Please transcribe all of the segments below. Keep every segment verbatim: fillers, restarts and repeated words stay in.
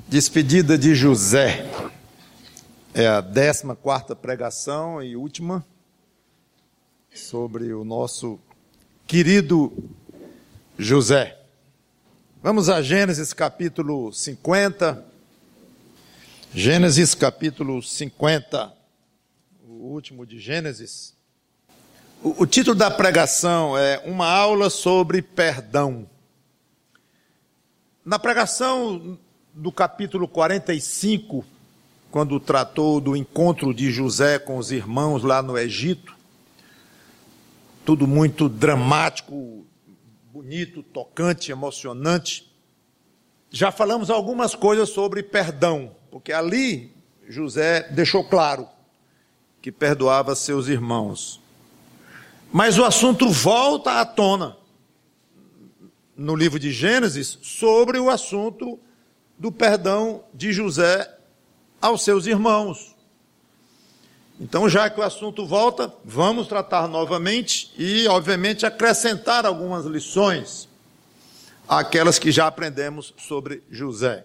Despedida de José. É a décima quarta pregação e última sobre o nosso querido José. Vamos a Gênesis capítulo cinquenta. Gênesis capítulo cinquenta, o último de Gênesis. O, o título da pregação é Uma aula sobre perdão. Na pregação do capítulo quarenta e cinco, quando tratou do encontro de José com os irmãos lá no Egito, tudo muito dramático, bonito, tocante, emocionante, já falamos algumas coisas sobre perdão, porque ali José deixou claro que perdoava seus irmãos. Mas o assunto volta à tona no livro de Gênesis sobre o assunto do perdão de José aos seus irmãos. Então, já que o assunto volta, vamos tratar novamente e, obviamente, acrescentar algumas lições àquelas que já aprendemos sobre José.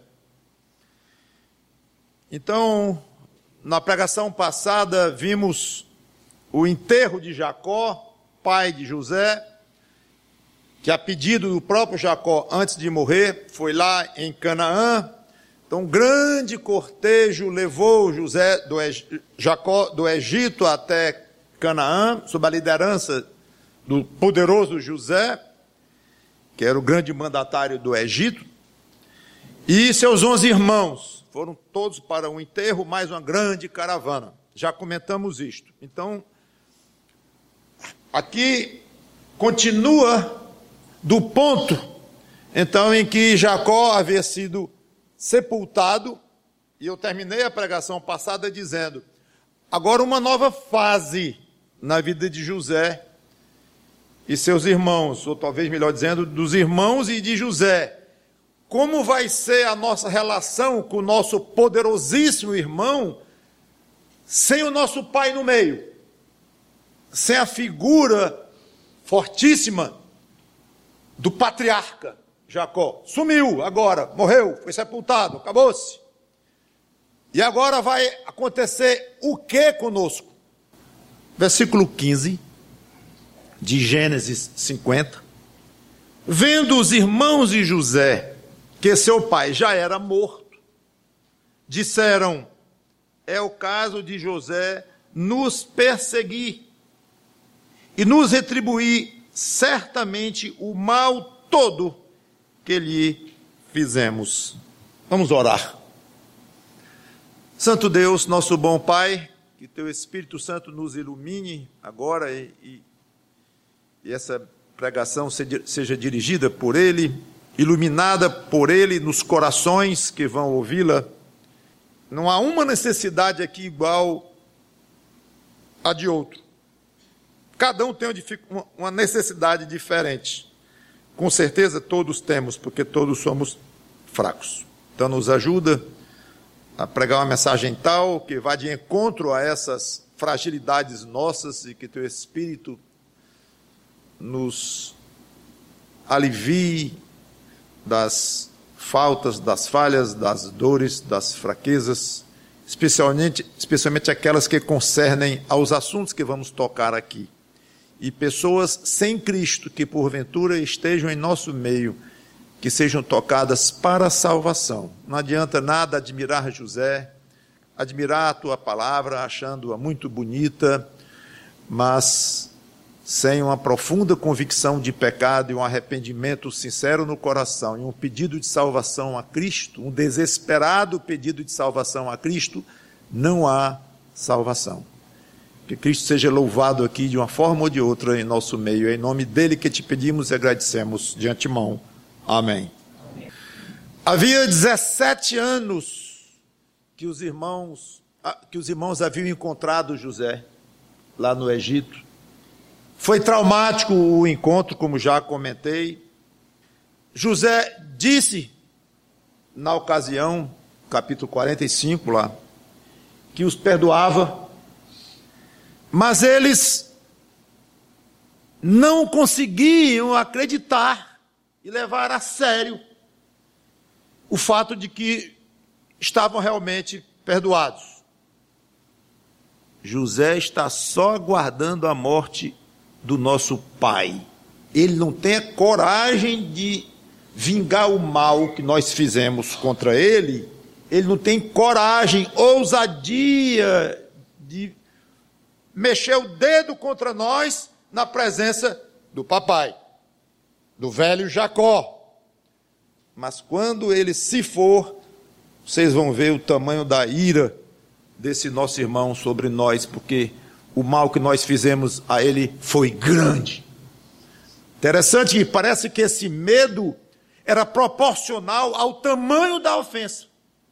Então, na pregação passada, vimos o enterro de Jacó, pai de José, que a pedido do próprio Jacó, antes de morrer, foi lá em Canaã. Então, um grande cortejo levou José do Jacó do Egito até Canaã, sob a liderança do poderoso José, que era o grande mandatário do Egito, e seus onze irmãos foram todos para o enterro, mais uma grande caravana. Já comentamos isto. Então, aqui continua do ponto, então, em que Jacó havia sido sepultado, e eu terminei a pregação passada dizendo, agora uma nova fase na vida de José e seus irmãos, ou talvez melhor dizendo, dos irmãos e de José. Como vai ser a nossa relação com o nosso poderosíssimo irmão sem o nosso pai no meio, sem a figura fortíssima do patriarca Jacó? Sumiu agora, morreu, foi sepultado, acabou-se. E agora vai acontecer o que conosco? Versículo quinze de Gênesis cinquenta. Vendo os irmãos de José que seu pai já era morto, disseram, é o caso de José nos perseguir e nos retribuir certamente o mal todo que lhe fizemos. Vamos orar. Santo Deus, nosso bom Pai, que teu Espírito Santo nos ilumine agora e, e, e essa pregação seja dirigida por Ele, iluminada por Ele nos corações que vão ouvi-la. Não há uma necessidade aqui igual a de outro. Cada um tem uma necessidade diferente. Com certeza todos temos, porque todos somos fracos. Então nos ajuda a pregar uma mensagem tal que vá de encontro a essas fragilidades nossas e que teu Espírito nos alivie das faltas, das falhas, das dores, das fraquezas, especialmente, especialmente aquelas que concernem aos assuntos que vamos tocar aqui. E pessoas sem Cristo que porventura estejam em nosso meio, que sejam tocadas para a salvação. Não adianta nada admirar José, admirar a tua palavra, achando-a muito bonita, mas sem uma profunda convicção de pecado e um arrependimento sincero no coração, e um pedido de salvação a Cristo, um desesperado pedido de salvação a Cristo, não há salvação. Que Cristo seja louvado aqui de uma forma ou de outra em nosso meio. É em nome dele que te pedimos e agradecemos de antemão. Amém. Amém. Havia dezessete anos que os irmãos, que os irmãos haviam encontrado José lá no Egito. Foi traumático o encontro, como já comentei. José disse, na ocasião, capítulo quarenta e cinco lá, que os perdoava. Mas eles não conseguiam acreditar e levar a sério o fato de que estavam realmente perdoados. José está só aguardando a morte do nosso pai. Ele não tem a coragem de vingar o mal que nós fizemos contra ele. Ele não tem coragem, ousadia de mexer o dedo contra nós na presença do papai, do velho Jacó. Mas quando ele se for, vocês vão ver o tamanho da ira desse nosso irmão sobre nós, porque o mal que nós fizemos a ele foi grande. Interessante que parece que esse medo era proporcional ao tamanho da ofensa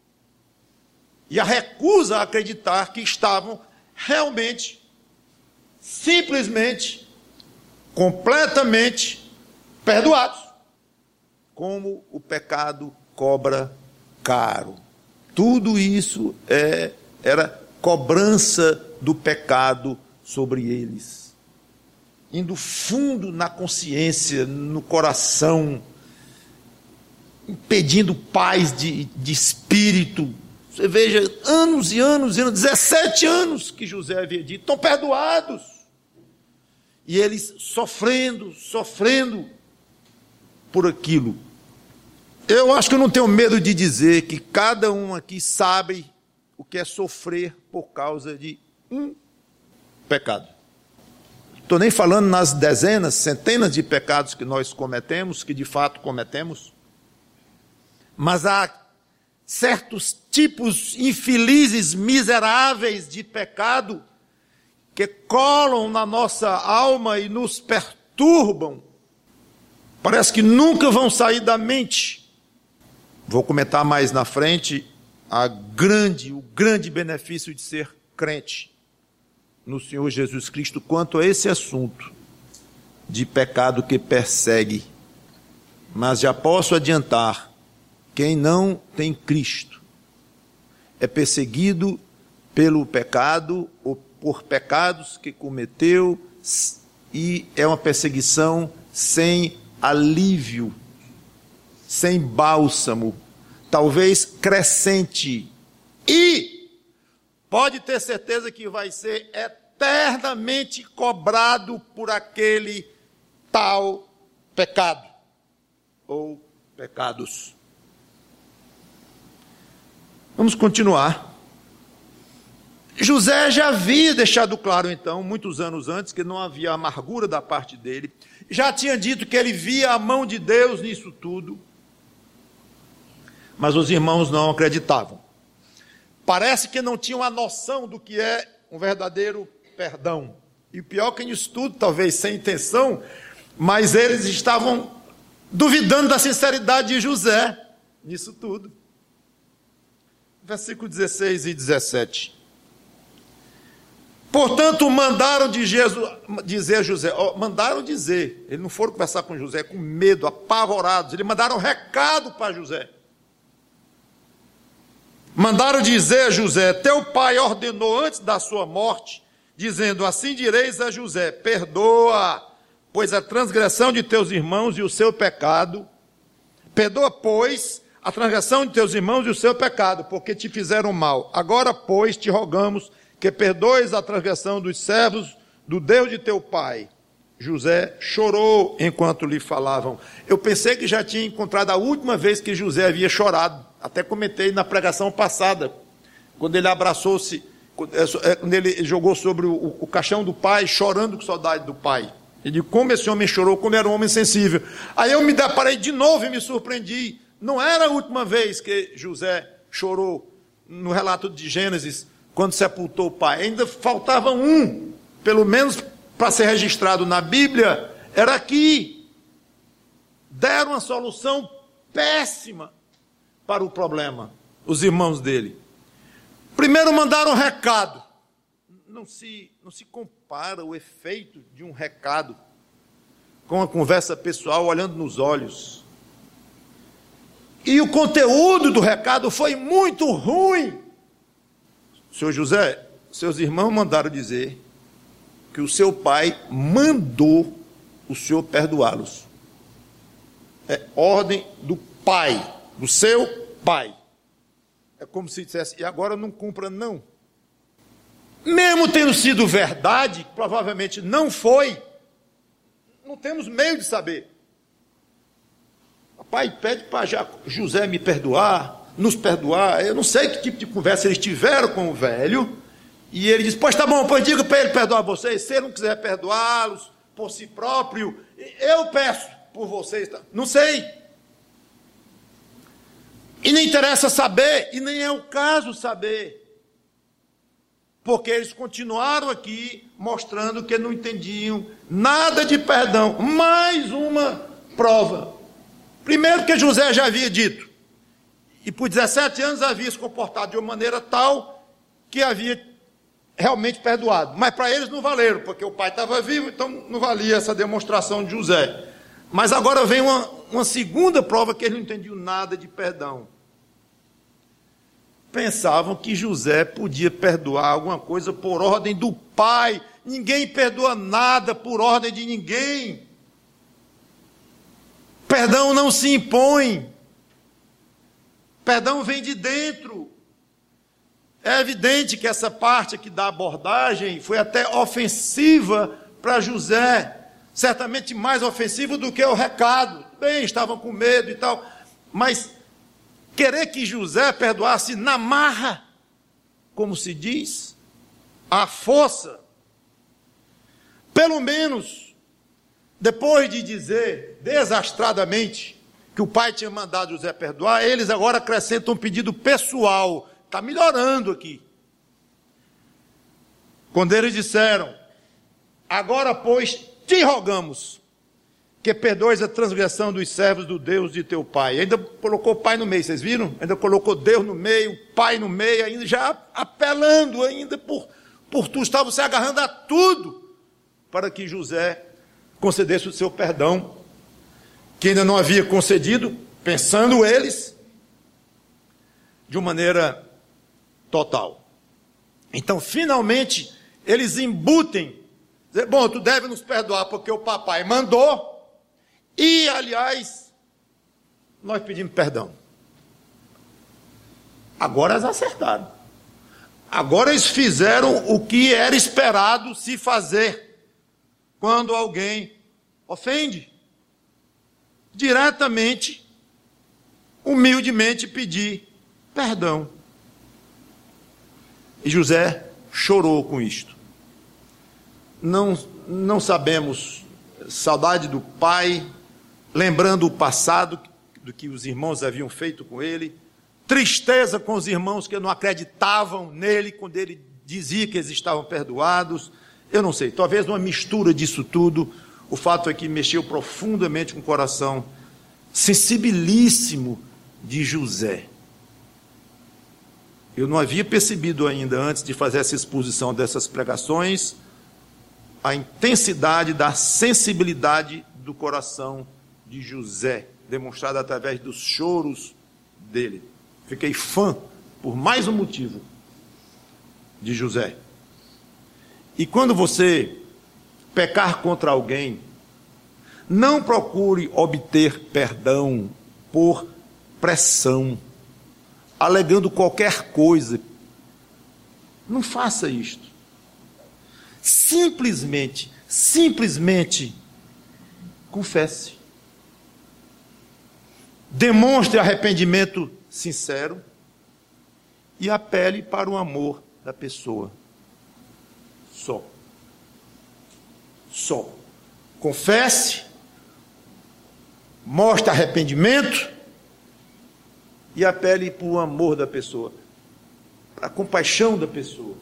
e a recusa a acreditar que estavam realmente, simplesmente, completamente perdoados, como o pecado cobra caro. Tudo isso é, era cobrança do pecado sobre eles, indo fundo na consciência, no coração, impedindo paz de, de espírito. Você veja, anos e anos e anos, dezessete anos que José havia dito, estão perdoados. E eles sofrendo, sofrendo por aquilo. Eu acho que eu não tenho medo de dizer que cada um aqui sabe o que é sofrer por causa de um pecado. Estou nem falando nas dezenas, centenas de pecados que nós cometemos, que de fato cometemos, mas há certos tipos infelizes, miseráveis de pecado que colam na nossa alma e nos perturbam. Parece que nunca vão sair da mente. Vou comentar mais na frente a grande, o grande benefício de ser crente no Senhor Jesus Cristo quanto a esse assunto de pecado que persegue. Mas já posso adiantar, quem não tem Cristo é perseguido pelo pecado ou por pecados que cometeu, e é uma perseguição sem alívio, sem bálsamo, talvez crescente, e pode ter certeza que vai ser eternamente cobrado por aquele tal pecado, ou pecados. Vamos continuar. José já havia deixado claro, então, muitos anos antes, que não havia amargura da parte dele. Já tinha dito que ele via a mão de Deus nisso tudo. Mas os irmãos não acreditavam. Parece que não tinham a noção do que é um verdadeiro perdão. E o pior que nisso tudo, talvez sem intenção, mas eles estavam duvidando da sinceridade de José nisso tudo. Versículo dezesseis e dezessete. Portanto, mandaram de Jesus, dizer a José, ó, mandaram dizer, eles não foram conversar com José com medo, apavorados, eles mandaram um recado para José. Mandaram dizer a José, teu pai ordenou antes da sua morte, dizendo, assim direis a José, perdoa, pois a transgressão de teus irmãos e o seu pecado, perdoa, pois, a transgressão de teus irmãos e o seu pecado, porque te fizeram mal. Agora, pois, te rogamos que perdoes a transgressão dos servos do Deus de teu pai. José chorou enquanto lhe falavam. Eu pensei que já tinha encontrado a última vez que José havia chorado. Até comentei na pregação passada, quando ele abraçou-se, quando ele jogou sobre o, o caixão do pai, chorando com saudade do pai. Ele disse, como esse homem chorou, como era um homem sensível. Aí eu me deparei de novo e me surpreendi. Não era a última vez que José chorou no relato de Gênesis, quando sepultou o pai. Ainda faltava um, pelo menos para ser registrado na Bíblia, era aqui. Deram uma solução péssima para o problema, os irmãos dele. Primeiro mandaram um recado. Não se, não se compara o efeito de um recado com uma conversa pessoal olhando nos olhos. E o conteúdo do recado foi muito ruim. Senhor José, seus irmãos mandaram dizer que o seu pai mandou o senhor perdoá-los. É ordem do pai, do seu pai. É como se dissesse, e agora não cumpra não. Mesmo tendo sido verdade, provavelmente não foi, não temos meio de saber. O pai pede para José me perdoar, nos perdoar. Eu não sei que tipo de conversa eles tiveram com o velho. E ele diz, pois tá bom, pois diga para ele perdoar vocês. Se ele não quiser perdoá-los por si próprio, eu peço por vocês. Não sei. E nem interessa saber, e nem é o caso saber. Porque eles continuaram aqui mostrando que não entendiam nada de perdão. Mais uma prova. Primeiro que José já havia dito, e por dezessete anos havia se comportado de uma maneira tal que havia realmente perdoado. Mas para eles não valeram, porque o pai estava vivo, então não valia essa demonstração de José. Mas agora vem uma, uma segunda prova que eles não entendiam nada de perdão. Pensavam que José podia perdoar alguma coisa por ordem do pai. Ninguém perdoa nada por ordem de ninguém. Perdão não se impõe. Perdão vem de dentro. É evidente que essa parte aqui da abordagem foi até ofensiva para José. Certamente mais ofensiva do que o recado. Bem, estavam com medo e tal. Mas querer que José perdoasse na marra, como se diz, à força, pelo menos, depois de dizer desastradamente que o pai tinha mandado José perdoar, eles agora acrescentam um pedido pessoal. Está melhorando aqui. Quando eles disseram, agora, pois, te rogamos que perdoes a transgressão dos servos do Deus de teu pai. Ainda colocou pai no meio, vocês viram? Ainda colocou Deus no meio, pai no meio, ainda já apelando ainda por, por tu. Estavam se agarrando a tudo para que José concedesse o seu perdão, que ainda não havia concedido, pensando eles, de uma maneira total. Então, finalmente, eles embutem, dizer, bom, tu deve nos perdoar porque o papai mandou, e, aliás, nós pedimos perdão. Agora eles acertaram. Agora eles fizeram o que era esperado se fazer quando alguém ofende. Diretamente, humildemente pedir perdão. E José chorou com isto. Não, não sabemos, saudade do pai, lembrando o passado, do que os irmãos haviam feito com ele, tristeza com os irmãos que não acreditavam nele, quando ele dizia que eles estavam perdoados. Eu não sei, talvez uma mistura disso tudo. O fato é que mexeu profundamente com o coração sensibilíssimo de José. Eu não havia percebido ainda, antes de fazer essa exposição dessas pregações, a intensidade da sensibilidade do coração de José, demonstrada através dos choros dele. Fiquei fã, por mais um motivo, de José. E quando você pecar contra alguém, não procure obter perdão por pressão, alegando qualquer coisa. Não faça isto. Simplesmente, simplesmente, confesse. Demonstre arrependimento sincero e apele para o amor da pessoa. Só. Só. Confesse, mostre arrependimento e apele para o amor da pessoa, para a compaixão da pessoa.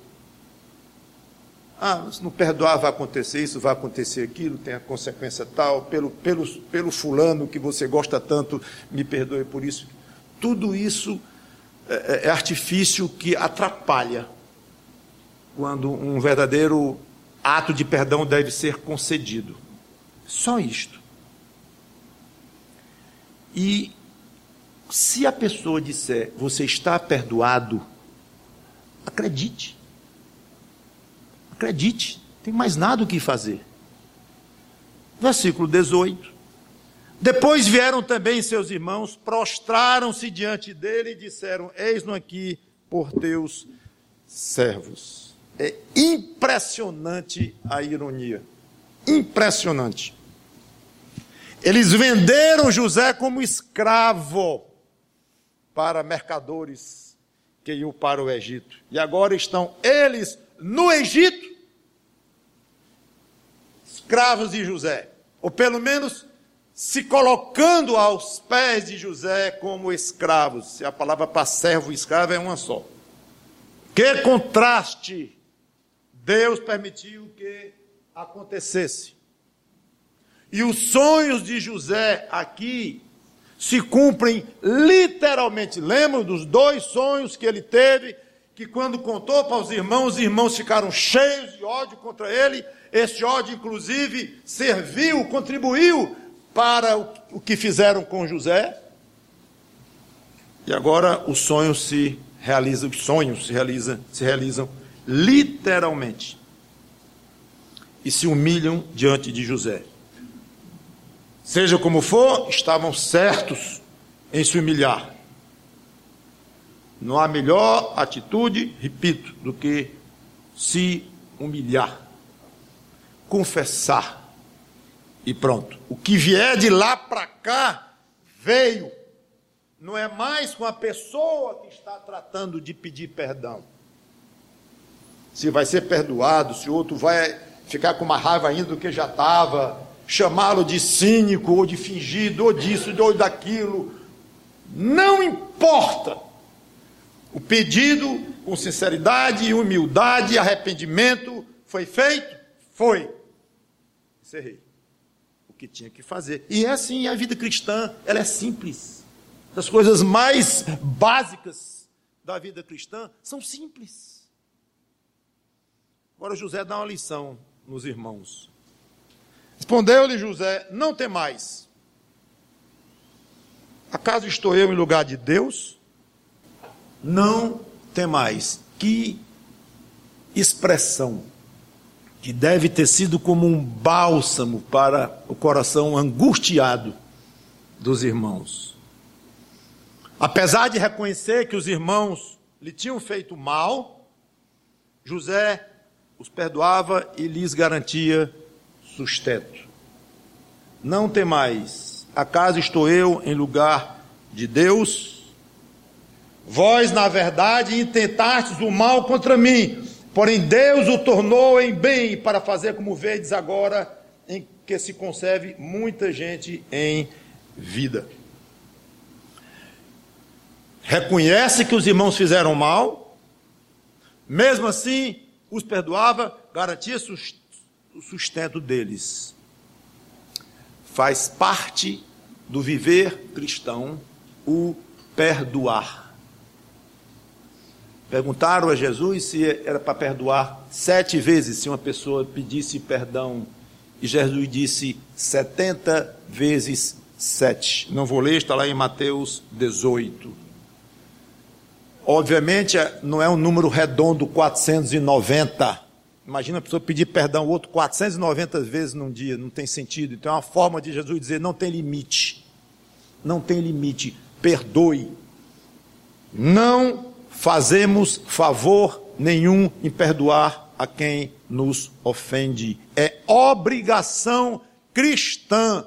Ah, se não perdoar vai acontecer isso, vai acontecer aquilo, tem a consequência tal, pelo, pelo, pelo fulano que você gosta tanto, me perdoe por isso. Tudo isso é, é artifício que atrapalha quando um verdadeiro ato de perdão deve ser concedido. Só isto. E se a pessoa disser, você está perdoado, acredite. Acredite, tem mais nada o que fazer. Versículo dezoito. Depois vieram também seus irmãos, prostraram-se diante dele e disseram: eis-nos aqui por teus servos. É impressionante a ironia. Impressionante. Eles venderam José como escravo para mercadores que iam para o Egito. E agora estão eles no Egito, escravos de José. Ou pelo menos se colocando aos pés de José como escravos. Se a palavra para servo e escravo é uma só. Que contraste Deus permitiu que acontecesse. E os sonhos de José aqui se cumprem literalmente. Lembram dos dois sonhos que ele teve, que quando contou para os irmãos, os irmãos ficaram cheios de ódio contra ele. Esse ódio, inclusive, serviu, contribuiu para o que fizeram com José. E agora os sonhos se realizam, os sonhos se realizam, se realizam literalmente. E se humilham diante de José. Seja como for, estavam certos em se humilhar. Não há melhor atitude, repito, do que se humilhar, confessar e pronto. O que vier de lá para cá, veio. Não é mais com a pessoa que está tratando de pedir perdão. Se vai ser perdoado, se o outro vai ficar com uma raiva ainda do que já estava, chamá-lo de cínico, ou de fingido, ou disso, ou daquilo. Não importa. O pedido com sinceridade, humildade e arrependimento foi feito? Foi. Encerrei. O que tinha que fazer. E é assim, a vida cristã, ela é simples. As coisas mais básicas da vida cristã são simples. Agora José dá uma lição nos irmãos. Respondeu-lhe José: não temais. Acaso estou eu em lugar de Deus? Não temais. Que expressão que deve ter sido como um bálsamo para o coração angustiado dos irmãos. Apesar de reconhecer que os irmãos lhe tinham feito mal, José os perdoava e lhes garantia sustento. Não temais, acaso estou eu em lugar de Deus? Vós, na verdade, intentastes o mal contra mim, porém Deus o tornou em bem, para fazer como vedes agora, em que se conserve muita gente em vida. Reconhece que os irmãos fizeram mal, mesmo assim os perdoava, garantia o sustento deles. Faz parte do viver cristão o perdoar. Perguntaram a Jesus se era para perdoar sete vezes, se uma pessoa pedisse perdão, e Jesus disse setenta vezes sete. Não vou ler, está lá em Mateus dezoito. Obviamente não é um número redondo, quatrocentos e noventa. Imagina a pessoa pedir perdão ao outro quatrocentas e noventa vezes num dia, não tem sentido. Então é uma forma de Jesus dizer: não tem limite. Não tem limite, perdoe. Não fazemos favor nenhum em perdoar a quem nos ofende. É obrigação cristã.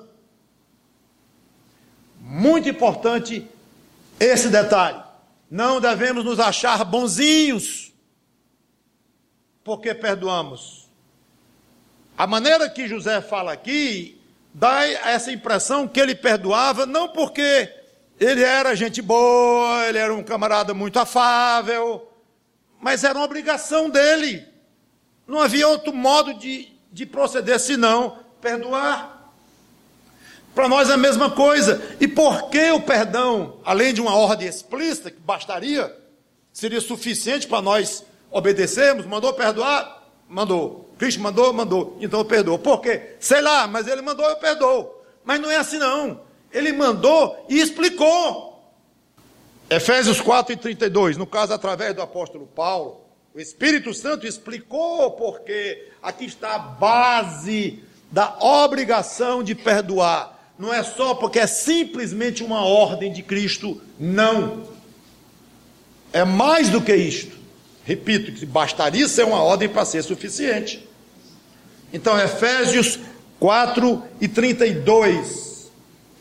Muito importante esse detalhe. Não devemos nos achar bonzinhos porque perdoamos. A maneira que José fala aqui dá essa impressão que ele perdoava não porque ele era gente boa, ele era um camarada muito afável, mas era uma obrigação dele. Não havia outro modo de, de proceder senão perdoar. Para nós é a mesma coisa. E por que o perdão, além de uma ordem explícita, que bastaria, seria suficiente para nós obedecermos? Mandou perdoar? Mandou. Cristo mandou? Mandou. Então eu perdoo. Por quê? Sei lá, mas ele mandou, eu perdoo. Mas não é assim não. Ele mandou e explicou. Efésios quatro e trinta e dois, no caso através do apóstolo Paulo, o Espírito Santo explicou porque aqui está a base da obrigação de perdoar. não é só porque é simplesmente uma ordem de Cristo, não. É mais do que isto. Repito, que bastaria ser uma ordem para ser suficiente. Então, Efésios quatro e trinta e dois.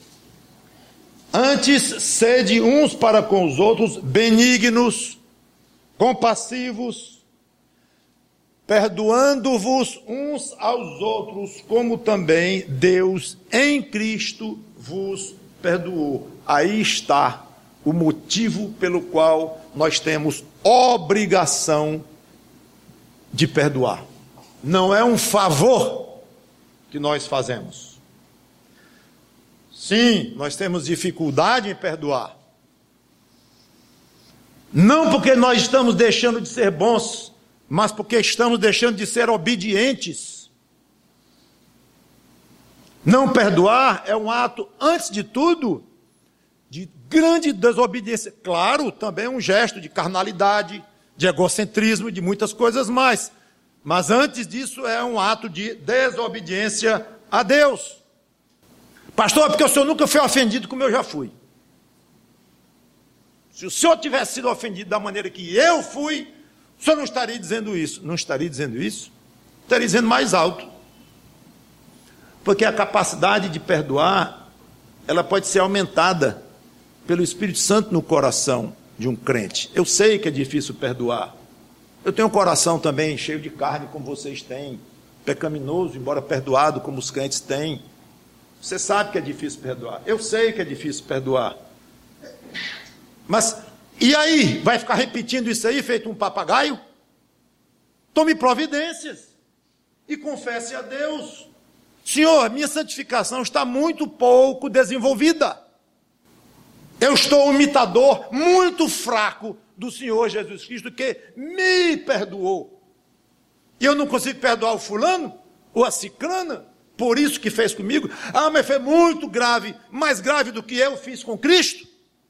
Antes, sede uns para com os outros benignos, compassivos, perdoando-vos uns aos outros, como também Deus em Cristo vos perdoou. Aí está o motivo pelo qual nós temos obrigação de perdoar. Não é um favor que nós fazemos. Sim, nós temos dificuldade em perdoar. Não porque nós estamos deixando de ser bons, mas porque estamos deixando de ser obedientes. Não perdoar é um ato, antes de tudo, de grande desobediência. Claro, também é um gesto de carnalidade, de egocentrismo, de muitas coisas mais. Mas antes disso é um ato de desobediência a Deus. Pastor, porque o senhor nunca foi ofendido como eu já fui. Se o senhor tivesse sido ofendido da maneira que eu fui, o senhor não estaria dizendo isso. Não estaria dizendo isso? Estaria dizendo mais alto. Porque a capacidade de perdoar, ela pode ser aumentada pelo Espírito Santo no coração de um crente. Eu sei que é difícil perdoar. Eu tenho um coração também cheio de carne, como vocês têm, pecaminoso, embora perdoado, como os crentes têm. Você sabe que é difícil perdoar. Eu sei que é difícil perdoar. Mas, e aí? Vai ficar repetindo isso aí, feito um papagaio? Tome providências e confesse a Deus. Senhor, minha santificação está muito pouco desenvolvida. Eu estou um imitador muito fraco do Senhor Jesus Cristo, que me perdoou. E eu não consigo perdoar o fulano ou a ciclana, por isso que fez comigo. Ah, mas foi muito grave, mais grave do que eu fiz com Cristo.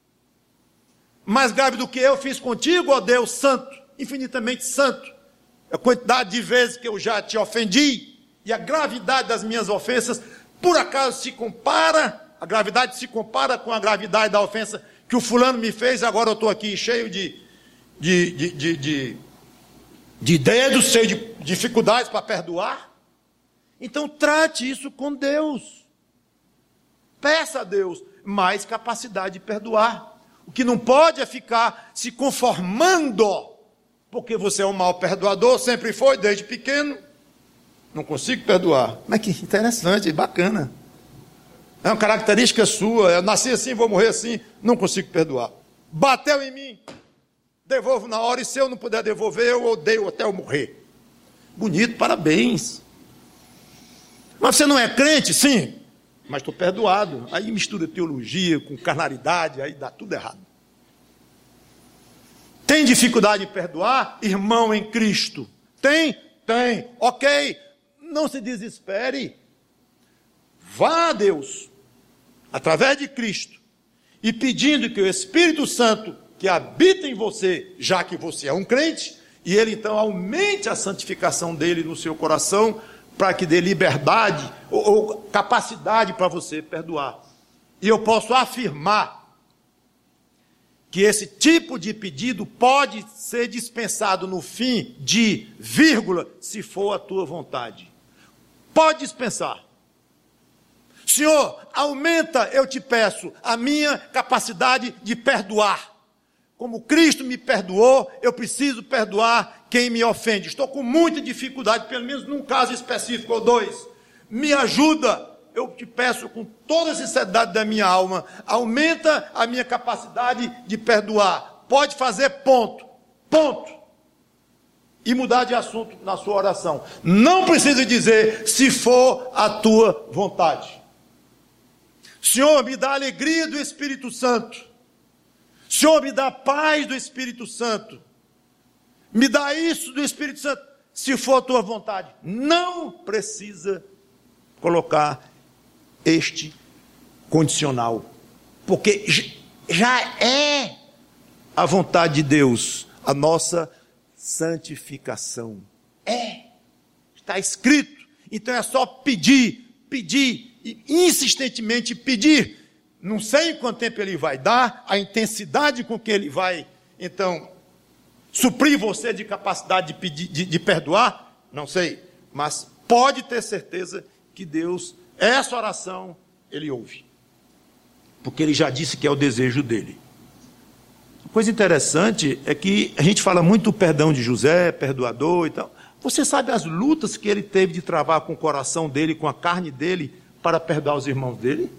Mais grave do que eu fiz contigo, ó Deus santo, infinitamente santo. A quantidade de vezes que eu já te ofendi e a gravidade das minhas ofensas, por acaso se compara, a gravidade se compara com a gravidade da ofensa que o fulano me fez, agora eu estou aqui cheio de, de, de, de, de, de dedos, cheio de dificuldades para perdoar. Então trate isso com Deus. Peça a Deus mais capacidade de perdoar. O que não pode é ficar se conformando, porque você é um mau perdoador, sempre foi, desde pequeno. Não consigo perdoar. Mas que interessante, bacana. É uma característica sua, eu nasci assim, vou morrer assim, não consigo perdoar. Bateu em mim, devolvo na hora, e se eu não puder devolver, eu odeio até eu morrer. Bonito, parabéns. Mas você não é crente? Sim. Mas estou perdoado. Aí mistura teologia com carnalidade, aí dá tudo errado. Tem dificuldade em perdoar? Irmão em Cristo. Tem? Tem. Ok. Não se desespere. Vá a Deus, através de Cristo, e pedindo que o Espírito Santo, que habita em você, já que você é um crente, e ele então aumente a santificação dele no seu coração, para que dê liberdade ou, ou capacidade para você perdoar. E eu posso afirmar que esse tipo de pedido pode ser dispensado no fim de, vírgula, se for a tua vontade. Pode dispensar. Senhor, aumenta, eu te peço, a minha capacidade de perdoar. Como Cristo me perdoou, eu preciso perdoar quem me ofende. Estou com muita dificuldade, pelo menos num caso específico ou dois. Me ajuda, eu te peço com toda a sinceridade da minha alma, aumenta a minha capacidade de perdoar. Pode fazer ponto, ponto. E mudar de assunto na sua oração. Não precisa dizer, se for a tua vontade. Senhor, me dá a alegria do Espírito Santo. Senhor, me dá a paz do Espírito Santo. Me dá isso do Espírito Santo, se for a tua vontade. Não precisa colocar este condicional, porque já é a vontade de Deus, a nossa santificação. É, está escrito. Então é só pedir, pedir e insistentemente pedir. Não sei em quanto tempo ele vai dar, a intensidade com que ele vai, então, suprir você de capacidade de, pedir, de, de perdoar, não sei, mas pode ter certeza que Deus, essa oração, ele ouve. Porque ele já disse que é o desejo dele. Uma coisa interessante é que a gente fala muito do perdão de José, perdoador e tal. Você sabe as lutas que ele teve de travar com o coração dele, com a carne dele, para perdoar os irmãos dele?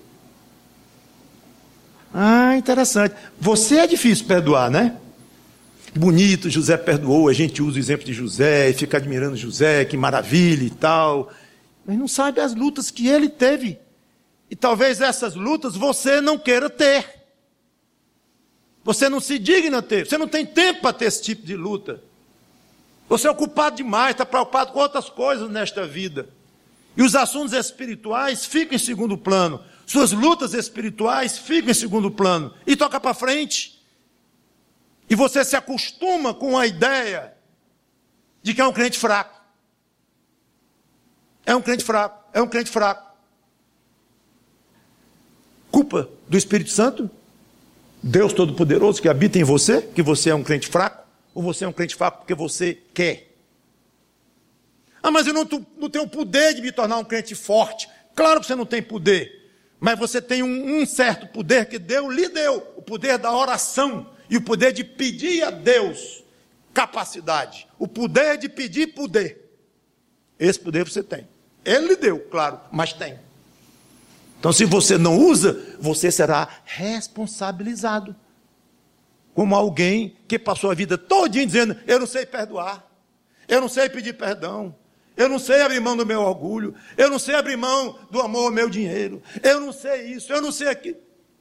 Ah, interessante. Você é difícil perdoar, né? Bonito, José perdoou, a gente usa o exemplo de José e fica admirando José, que maravilha e tal. Mas não sabe as lutas que ele teve. E talvez essas lutas você não queira ter. Você não se digna ter. Você não tem tempo para ter esse tipo de luta. Você é ocupado demais, está preocupado com outras coisas nesta vida. E os assuntos espirituais ficam em segundo plano. Suas lutas espirituais ficam em segundo plano. E toca para frente. E você se acostuma com a ideia de que é um crente fraco. É um crente fraco. É um crente fraco. Culpa do Espírito Santo? Deus Todo-Poderoso que habita em você? Que você é um crente fraco? Ou você é um crente fraco porque você quer? Ah, mas eu não, não tenho o poder de me tornar um crente forte. Claro que você não tem poder. Mas você tem um, um certo poder que Deus lhe deu. O poder da oração. E o poder de pedir a Deus capacidade. O poder de pedir poder. Esse poder você tem. Ele lhe deu, claro, mas tem. Então, se você não usa, você será responsabilizado. Como alguém que passou a vida todinha dizendo, eu não sei perdoar, eu não sei pedir perdão, eu não sei abrir mão do meu orgulho, eu não sei abrir mão do amor ao meu dinheiro, eu não sei isso, eu não sei aquilo.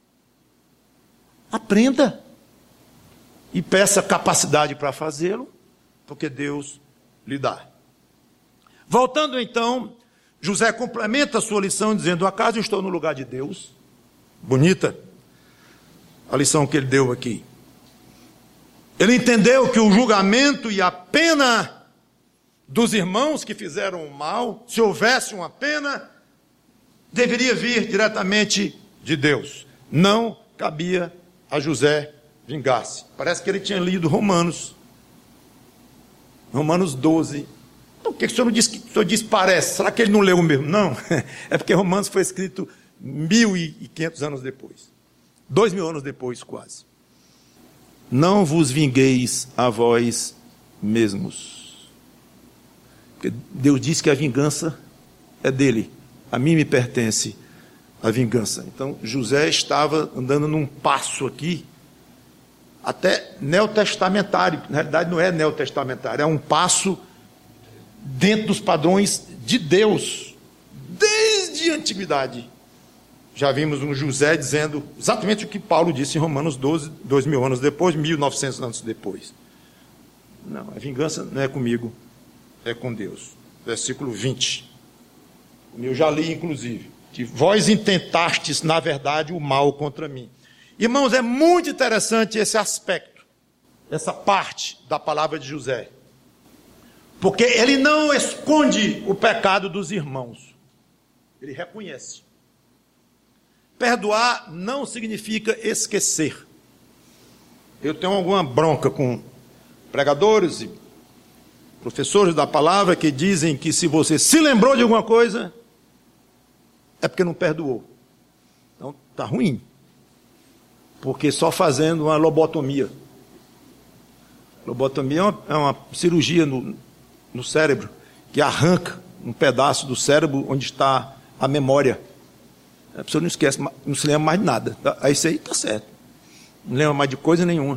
Aprenda. E peça capacidade para fazê-lo, porque Deus lhe dá. Voltando então, José complementa a sua lição dizendo, acaso eu estou no lugar de Deus? Bonita a lição que ele deu aqui. Ele entendeu que o julgamento e a pena dos irmãos que fizeram o mal, se houvesse uma pena, deveria vir diretamente de Deus. Não cabia a José vingar-se. Parece que ele tinha lido Romanos. Romanos doze. Por que o senhor não disse que o senhor disse parece? Será que ele não leu o mesmo? Não. É porque Romanos foi escrito mil e quinhentos anos depois. Dois mil anos depois, quase. Não vos vingueis a vós mesmos. Porque Deus disse que a vingança é dele. A mim me pertence a vingança. Então, José estava andando num passo aqui, até neotestamentário. Na realidade, não é neotestamentário, é um passo dentro dos padrões de Deus. Desde a antiguidade. Já vimos um José dizendo exatamente o que Paulo disse em Romanos doze, dois mil anos depois, mil e novecentos anos depois. Não, a vingança não é comigo, é com Deus. Versículo vinte. Eu já li, inclusive, que vós intentastes, na verdade, o mal contra mim. Irmãos, é muito interessante esse aspecto, essa parte da palavra de José. Porque ele não esconde o pecado dos irmãos. Ele reconhece. Perdoar não significa esquecer. Eu tenho alguma bronca com pregadores e professores da palavra que dizem que se você se lembrou de alguma coisa, é porque não perdoou. Então, está ruim. Porque só fazendo uma lobotomia. Lobotomia é uma, é uma cirurgia no, no cérebro, que arranca um pedaço do cérebro onde está a memória. A pessoa não esquece, não se lembra mais de nada. Aí isso aí está certo. Não lembra mais de coisa nenhuma.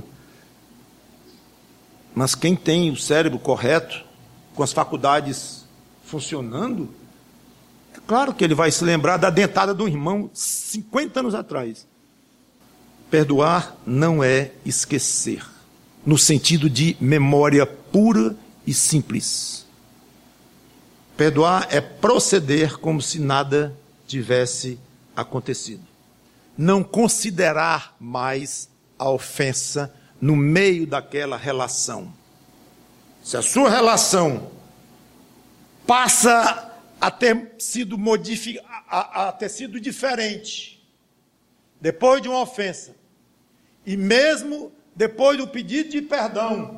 Mas quem tem o cérebro correto, com as faculdades funcionando, é claro que ele vai se lembrar da dentada do irmão cinquenta anos atrás. Perdoar não é esquecer, no sentido de memória pura e simples. Perdoar é proceder como se nada tivesse acontecido. Não considerar mais a ofensa no meio daquela relação. Se a sua relação passa a ter sido modifi- a, a ter sido diferente, depois de uma ofensa, e mesmo depois do pedido de perdão,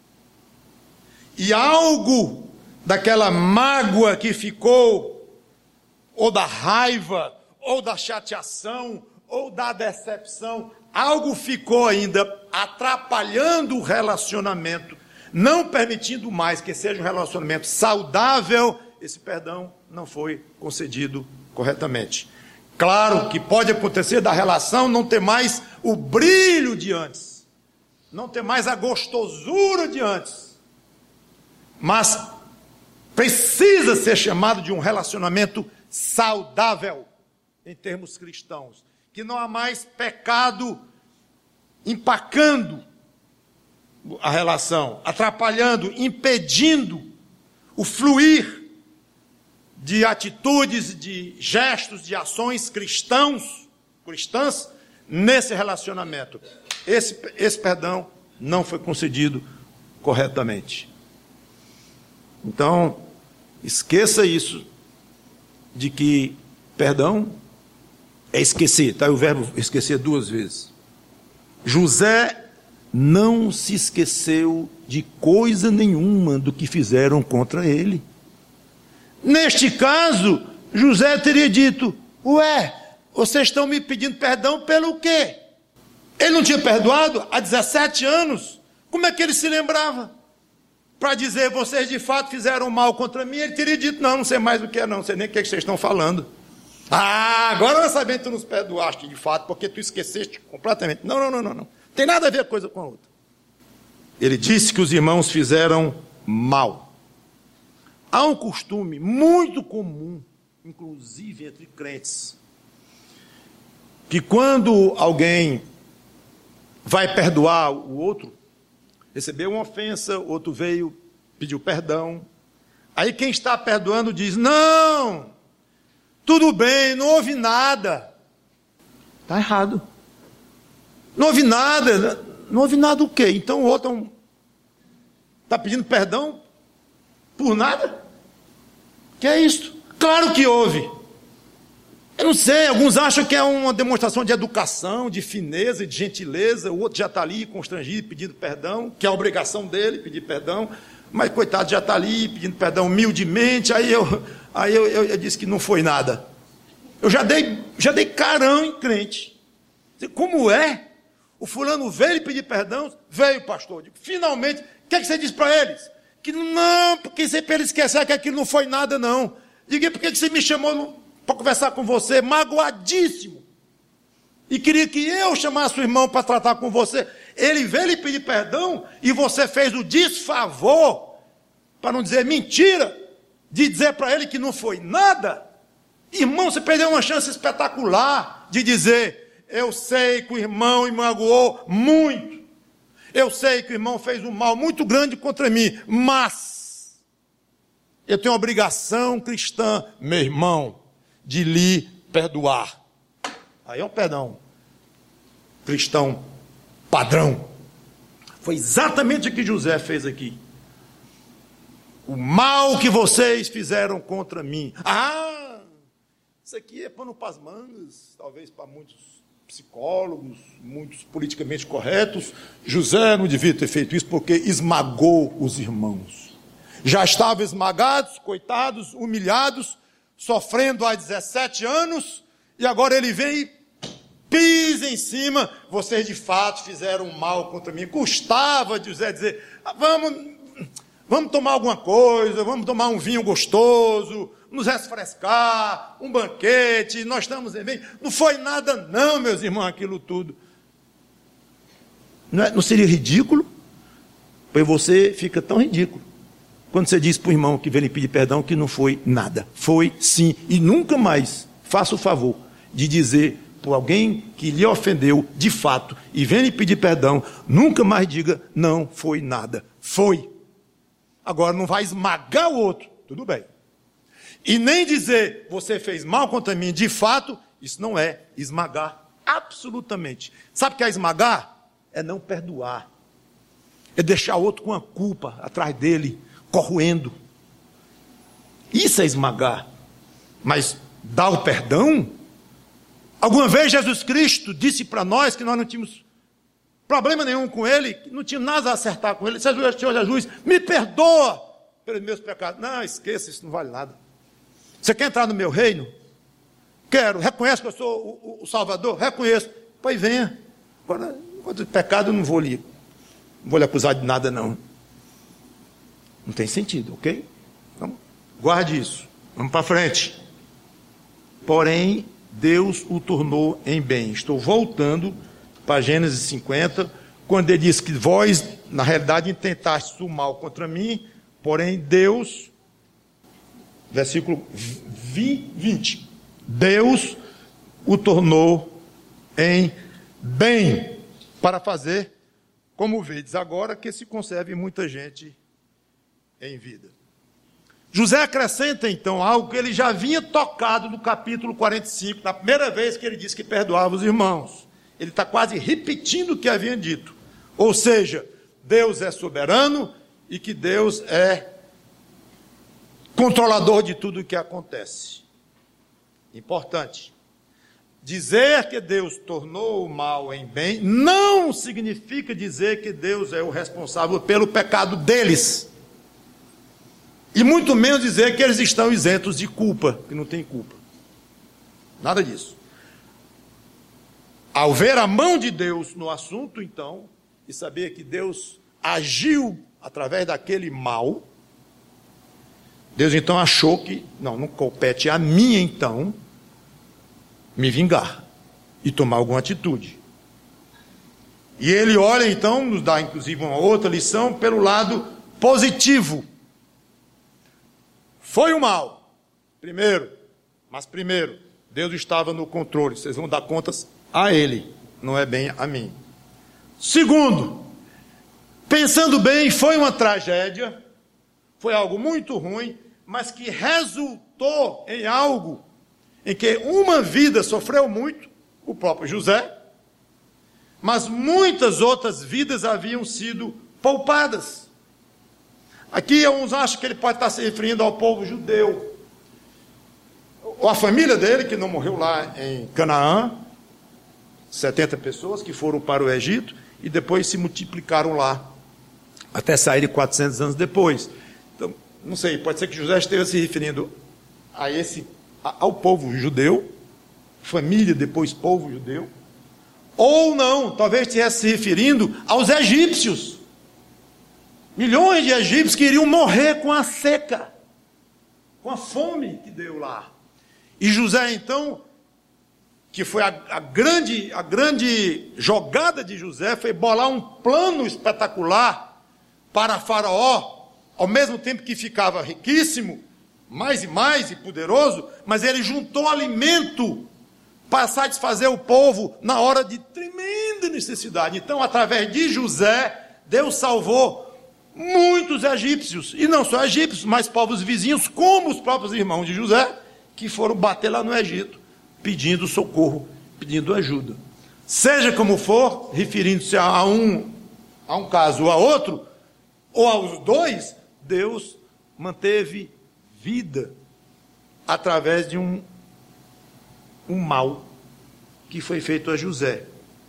e algo daquela mágoa que ficou, ou da raiva, ou da chateação, ou da decepção, algo ficou ainda atrapalhando o relacionamento, não permitindo mais que seja um relacionamento saudável, esse perdão não foi concedido corretamente. Claro que pode acontecer da relação não ter mais o brilho de antes, não ter mais a gostosura de antes, mas precisa ser chamado de um relacionamento saudável em termos cristãos, que não há mais pecado empacando a relação, atrapalhando, impedindo o fluir de atitudes, de gestos, de ações cristãos, cristãs, nesse relacionamento. Esse, esse perdão não foi concedido corretamente. Então, esqueça isso, de que perdão é esquecer, está aí o verbo esquecer duas vezes. José não se esqueceu de coisa nenhuma do que fizeram contra ele. Neste caso, José teria dito, ué, vocês estão me pedindo perdão pelo quê? Ele não tinha perdoado há dezessete anos, como é que ele se lembrava? Para dizer, vocês de fato fizeram mal contra mim, ele teria dito, não, não sei mais o que é não, não sei nem o que, é que vocês estão falando. Ah, agora nós sabemos que tu nos perdoaste de fato, porque tu esqueceste completamente. Não, não, não, não, não. Tem nada a ver a coisa com a outra. Ele disse que os irmãos fizeram mal. Há um costume muito comum, inclusive entre crentes, que quando alguém vai perdoar o outro, recebeu uma ofensa, o outro veio, pediu perdão, aí quem está perdoando diz, não, tudo bem, não houve nada. Está errado. Não houve nada. Não houve nada o quê? Então o outro está pedindo perdão por nada? Que é isso? Claro que houve. Eu não sei, alguns acham que é uma demonstração de educação, de fineza, de gentileza, o outro já está ali constrangido, pedindo perdão, que é a obrigação dele, pedir perdão, mas coitado já está ali, pedindo perdão humildemente, aí eu, aí eu, eu, eu disse que não foi nada. Eu já dei, já dei carão em crente. Como é? O fulano veio pedir perdão? Veio, pastor. Digo, finalmente, o que, é que você disse para eles? Que não, porque você para eles esquecer que aquilo não foi nada, não. Diga, por que você me chamou para conversar com você? Magoadíssimo. E queria que eu chamasse o irmão para tratar com você. Ele veio lhe pedir perdão e você fez o desfavor, para não dizer mentira, de dizer para ele que não foi nada. Irmão, você perdeu uma chance espetacular de dizer, eu sei que o irmão me magoou muito. Eu sei que o irmão fez um mal muito grande contra mim, mas eu tenho a obrigação cristã, meu irmão, de lhe perdoar. Aí é um perdão cristão padrão. Foi exatamente o que José fez aqui. O mal que vocês fizeram contra mim. Ah, isso aqui é pano para as mangas, talvez para muitos psicólogos, muitos politicamente corretos. José não devia ter feito isso porque esmagou os irmãos. Já estavam esmagados, coitados, humilhados, sofrendo há dezessete anos, e agora ele vem e pisa em cima. Vocês de fato fizeram mal contra mim. Custava José dizer, ah, vamos, vamos tomar alguma coisa, vamos tomar um vinho gostoso, nos refrescar, um banquete, nós estamos bem. Não foi nada não, meus irmãos, aquilo tudo. Não, é, não seria ridículo? Pois você fica tão ridículo quando você diz para o irmão que veio lhe pedir perdão que não foi nada. Foi sim, e nunca mais faça o favor de dizer para alguém que lhe ofendeu de fato e vem lhe pedir perdão, nunca mais diga não foi nada. Foi. Agora não vai esmagar o outro, tudo bem. E nem dizer, você fez mal contra mim, de fato, isso não é esmagar, absolutamente. Sabe o que é esmagar? É não perdoar. É deixar o outro com a culpa atrás dele, corroendo. Isso é esmagar. Mas dá o perdão? Alguma vez Jesus Cristo disse para nós que nós não tínhamos problema nenhum com Ele, que não tínhamos nada a acertar com Ele. Senhor Jesus, me perdoa pelos meus pecados. Não, esqueça, isso não vale nada. Você quer entrar no meu reino? Quero. Reconhece que eu sou o, o, o Salvador? Reconheço. Pois venha. Agora, quanto pecado, eu não vou lhe, não vou lhe acusar de nada, não. Não tem sentido, ok? Então, guarde isso. Vamos para frente. Porém, Deus o tornou em bem. Estou voltando para Gênesis cinquenta, quando ele diz que vós, na realidade, intentastes o mal contra mim, porém Deus, versículo vinte, Deus o tornou em bem, para fazer, como vedes agora, que se conserve muita gente em vida. José acrescenta então algo que ele já havia tocado no capítulo quarenta e cinco, na primeira vez que ele disse que perdoava os irmãos. Ele está quase repetindo o que havia dito. Ou seja, Deus é soberano e que Deus é controlador de tudo o que acontece. Importante. Dizer que Deus tornou o mal em bem não significa dizer que Deus é o responsável pelo pecado deles. E muito menos dizer que eles estão isentos de culpa, que não tem culpa. Nada disso. Ao ver a mão de Deus no assunto, então, e saber que Deus agiu através daquele mal, Deus então achou que, não, não compete a mim então, me vingar e tomar alguma atitude. E ele olha então, nos dá inclusive uma outra lição, pelo lado positivo. Foi o mal, primeiro, mas primeiro, Deus estava no controle, vocês vão dar contas a ele, não é bem a mim. Segundo, pensando bem, foi uma tragédia, foi algo muito ruim, mas que resultou em algo em que uma vida sofreu muito, o próprio José, mas muitas outras vidas haviam sido poupadas. Aqui uns acham que ele pode estar se referindo ao povo judeu, ou a família dele, que não morreu lá em Canaã, setenta pessoas que foram para o Egito e depois se multiplicaram lá, até saírem quatrocentos anos depois. Então, não sei, pode ser que José esteja se referindo a esse, ao povo judeu, família, depois povo judeu, ou não, talvez estivesse se referindo aos egípcios. Milhões de egípcios que iriam morrer com a seca, com a fome que deu lá. E José, então, que foi a, a, grande, a grande jogada de José, foi bolar um plano espetacular para Faraó, ao mesmo tempo que ficava riquíssimo, mais e mais e poderoso, mas ele juntou alimento para satisfazer o povo na hora de tremenda necessidade. Então, através de José, Deus salvou muitos egípcios, e não só egípcios, mas povos vizinhos, como os próprios irmãos de José, que foram bater lá no Egito, pedindo socorro, pedindo ajuda. Seja como for, referindo-se a um, a um caso ou a outro, ou aos dois, Deus manteve vida através de um, um mal que foi feito a José.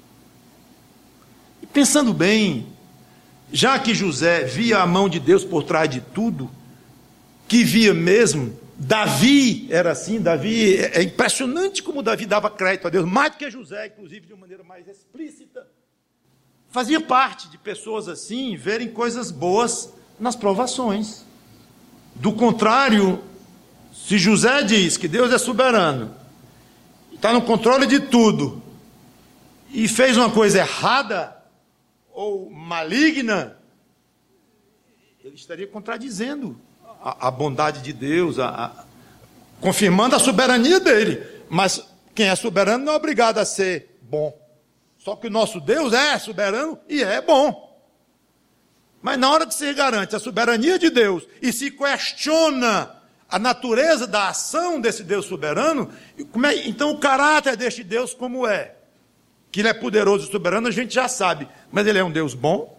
E pensando bem, já que José via a mão de Deus por trás de tudo, que via mesmo, Davi era assim, Davi, é impressionante como Davi dava crédito a Deus, mais do que José, inclusive de uma maneira mais explícita. Fazia parte de pessoas assim, verem coisas boas nas provações. Do contrário, se José diz que Deus é soberano, está no controle de tudo, e fez uma coisa errada, ou maligna, ele estaria contradizendo a, a bondade de Deus, a, a, confirmando a soberania dele. Mas quem é soberano não é obrigado a ser bom. Só que o nosso Deus é soberano e é bom. Mas na hora que se garante a soberania de Deus e se questiona a natureza da ação desse Deus soberano, como é, então o caráter deste Deus como é? Que ele é poderoso e soberano, a gente já sabe, mas ele é um Deus bom.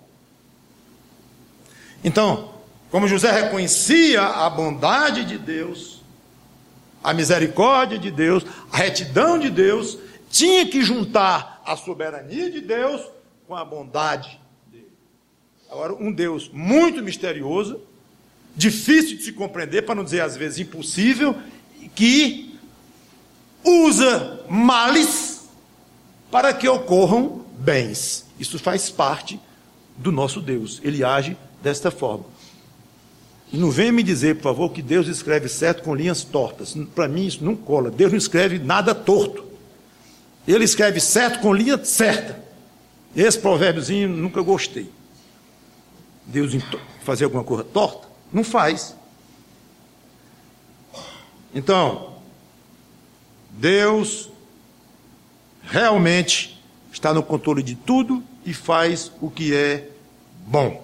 Então, como José reconhecia a bondade de Deus, A misericórdia de Deus, a retidão de Deus, tinha que juntar a soberania de Deus com a bondade dele. Agora, um Deus muito misterioso, difícil de se compreender, para não dizer às vezes impossível, que usa males para que ocorram bens. Isso faz parte do nosso Deus. Ele age desta forma. E não venha me dizer, por favor, que Deus escreve certo com linhas tortas. Para mim isso não cola. Deus não escreve nada torto. Ele escreve certo com linha certa. Esse provérbiozinho nunca gostei. Deus fazer alguma coisa torta? Não faz. Então, Deus realmente está no controle de tudo e faz o que é bom.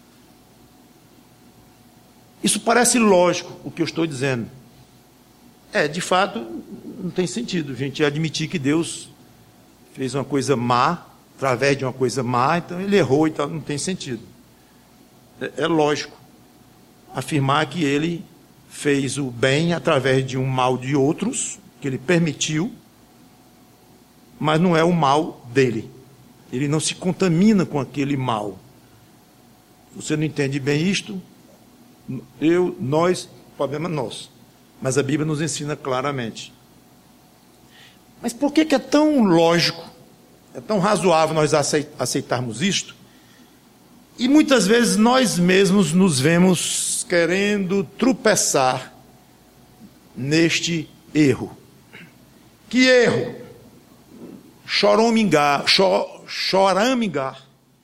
Isso parece lógico, o que eu estou dizendo. É, de fato, não tem sentido a gente admitir que Deus fez uma coisa má, através de uma coisa má, então ele errou e tal, não tem sentido. É, é lógico afirmar que ele fez o bem através de um mal de outros, que ele permitiu, mas não é o mal dele. Ele não se contamina com aquele mal. Você não entende bem isto? Eu, nós, problema nosso. Mas a Bíblia nos ensina claramente. Mas por que que é tão lógico, é tão razoável nós aceitarmos isto? E muitas vezes nós mesmos nos vemos querendo tropeçar neste erro. Que erro? Choramingar, cho, choramingar.